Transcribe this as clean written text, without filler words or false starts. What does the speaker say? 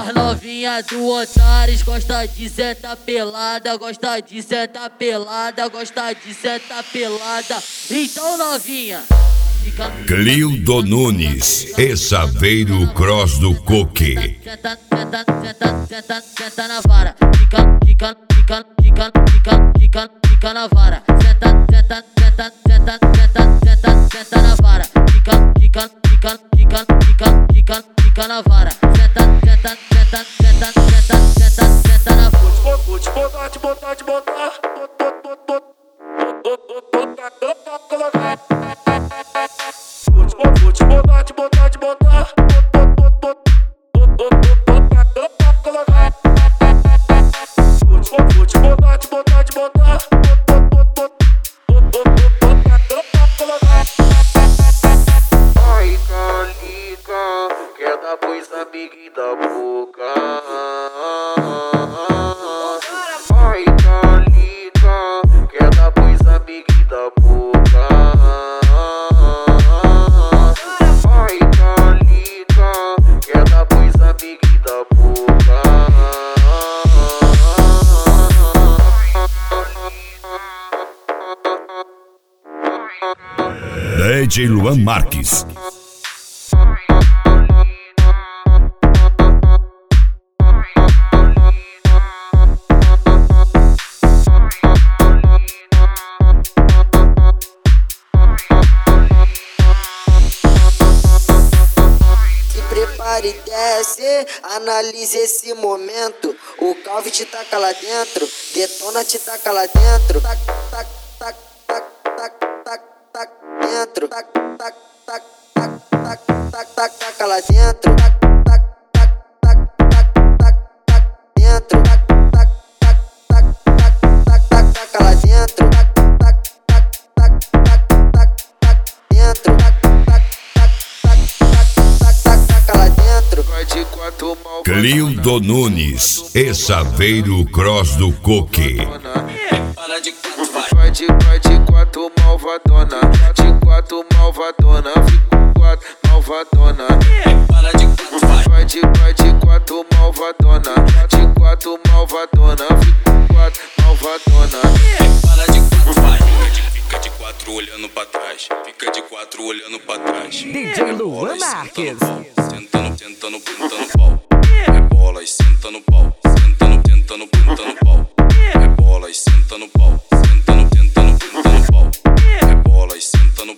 As novinha do Otares gosta de sentar pelada, gosta de sentar pelada, gosta de sentar pelada. Então novinha, Clildo Nunes e Saveiro Cross do Coque. Senta na vara, fica na vara. Senta na vara, fica na vara. Senta na vara. Vou te botar, te botar, te botar. Vou te botar, te botar, te botar. Vou te botar, te botar, te botar. Ai, calica, quer dar pros amiguinhos da boca. Ai, calica, quer dar pros amiguinhos da boca. Ai, calica, quer dar pros amiguinhos da boca. DJ Luan Marques. Prepare e desce, analise esse momento. O Calvi te taca lá dentro, Detona te taca lá dentro. Tac, tac, tac, tac, tac, tac, tac, dentro. Tac, tac, tac, tac, tac, tac, tac, taca lá dentro. Tac, tac, tac, tac, tac, tac, tac, dentro. Tac, tac, tac, tac, tac, tac, tac, taca lá dentro. Tac, tac, tac, tac, tac, tac, tac, dentro. Tac, tac, tac, tac, tac, tac, taca lá dentro. Vai de quatro mal. Clildo Nunes e Saveiro Cross do Coque. Vai de quatro malvadona. De quatro malvadona. Fico quatro malvadona. Vai de quatro malvadona. De quatro malvadona. Fico quatro malvadona. Fica de quatro olhando pra trás. Fica de quatro olhando pra trás. DJ Luan Marques. Sentando, pau. Rebola e senta no pau. Sentando, pau. Rebola e senta no pau. Sentando, pau. Rebola e senta no